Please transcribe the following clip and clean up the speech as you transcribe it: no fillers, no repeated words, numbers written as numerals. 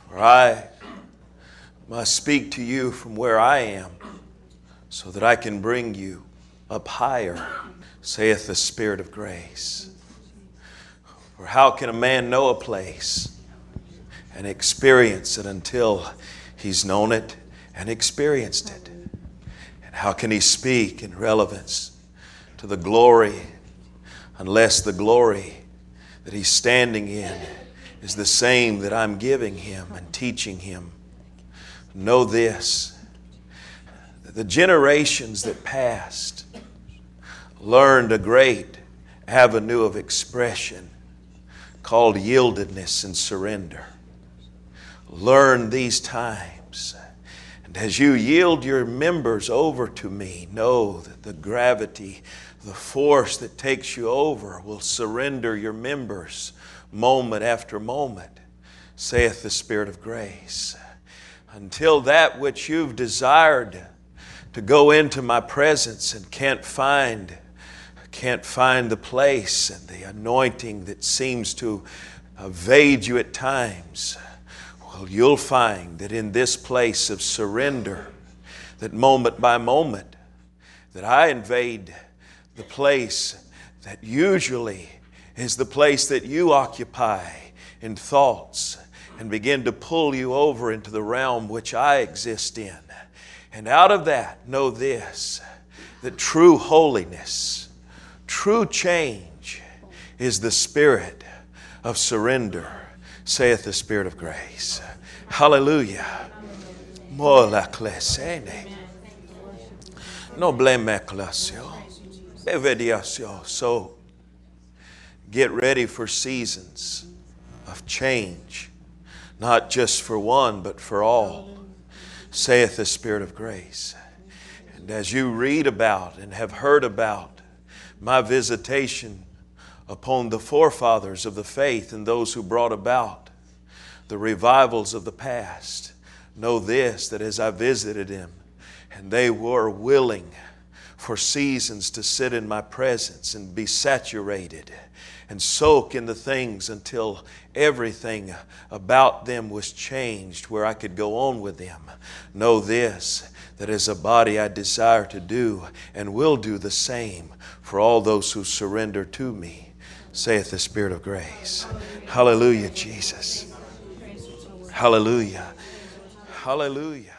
For I must speak to you from where I am, so that I can bring you up higher, saith the Spirit of grace. For how can a man know a place and experience it until he's known it and experienced it? And how can he speak in relevance to the glory unless the glory that he's standing in is the same that I'm giving him and teaching him? Know this, that the generations that passed learned a great avenue of expression called yieldedness and surrender. Learn these times. And as you yield your members over to me, know that the gravity, the force that takes you over will surrender your members moment after moment, saith the Spirit of grace. Until that which you've desired to go into my presence and can't find the place and the anointing that seems to evade you at times, well, you'll find that in this place of surrender, that moment by moment, that I invade the place that usually is the place that you occupy in thoughts, and begin to pull you over into the realm which I exist in. And out of that, know this, that true holiness, true change is the spirit of surrender, saith the Spirit of grace. Hallelujah. So get ready for seasons of change. Not just for one, but for all, saith the Spirit of grace. And as you read about and have heard about my visitation upon the forefathers of the faith and those who brought about the revivals of the past, know this, that as I visited them, and they were willing for seasons to sit in my presence and be saturated and soak in the things until everything about them was changed where I could go on with them. Know this, that as a body I desire to do and will do the same for all those who surrender to me, saith the Spirit of grace. Hallelujah, Jesus. Hallelujah. Hallelujah.